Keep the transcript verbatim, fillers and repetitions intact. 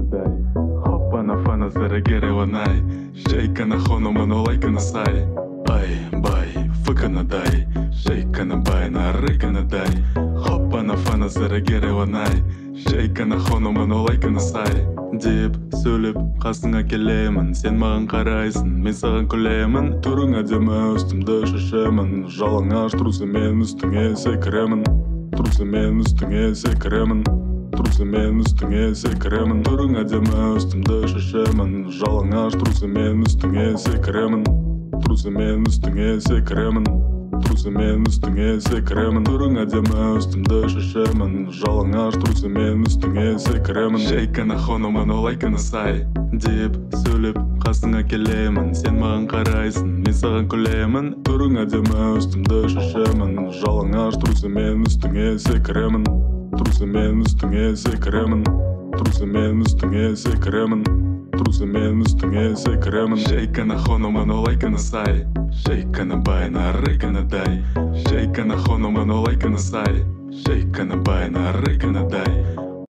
дай. Хоппана фана зарагере ванай. Шейкана хономан олайкана сай. Ай, бай, фыкана дай. Шейкана бай, нарыкана дай. Хоппана фана зарагере ванай. Шейкана хономан олайкана сай. Деп сөйлеп қасыңа келемін, сен маған қарайсың, мен саған күлемін. Түрің әдемі, үстімді шешемін, жалаңаш трусымен үстіңе секіремін. Трусымен үстіңе секіремін. Трусымен үстіңе секіремін. Түрің әдемі, үстімді шешемін, жалаңаш трусымен үстіңе секіремін. Трусымен үстіңе секіремін. Трусымен үстіңе секіремін. Түрің әдемі, үстімді шешемін, жалаңаш трусымен үстіңе секіремін. Шейкана хономан олайкана сай. Деп сөйлеп қасыңа келемін, сен маған қарайсың, мен саған күлемін. Түрің әдемі, үстімді шешемін, жалаңаш трусымен үстіңе секіремін. Трусымен үстіңе секіремін. Трусымен үстіңе секіремін. Трусымен үстіңе секіремін. Шейкана хономан олайкана сай. Шейкана бай, нарыкана дай. Шейкана хономан олайкана сай. Шейкана бай, нарыкана дай.